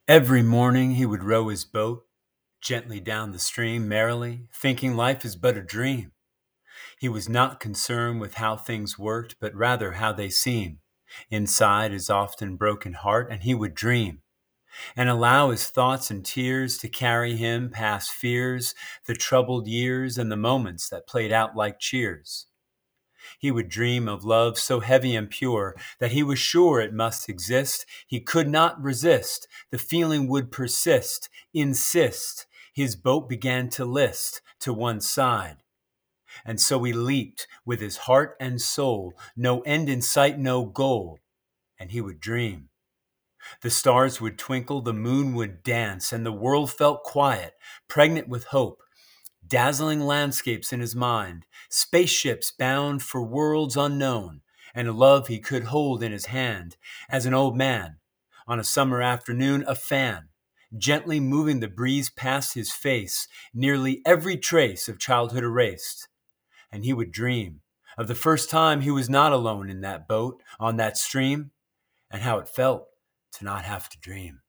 Every morning he would row his boat gently down the stream merrily, thinking life is but a dream. He was not concerned with how things worked, but rather how they seem. Inside his often broken heart, and he would dream and allow his thoughts and tears to carry him past fears, the troubled years, and the moments that played out like cheers. He would dream of love so heavy and pure that he was sure it must exist. He could not resist. The feeling would persist, insist. His boat began to list to one side. And so he leaped with his heart and soul, no end in sight, no goal. And he would dream. The stars would twinkle, the moon would dance, and the world felt quiet, pregnant with hope. Dazzling landscapes in his mind, spaceships bound for worlds unknown, and a love he could hold in his hand as an old man. On a summer afternoon, a fan, gently moving the breeze past his face, nearly every trace of childhood erased. And he would dream of the first time he was not alone in that boat, on that stream, and how it felt to not have to dream.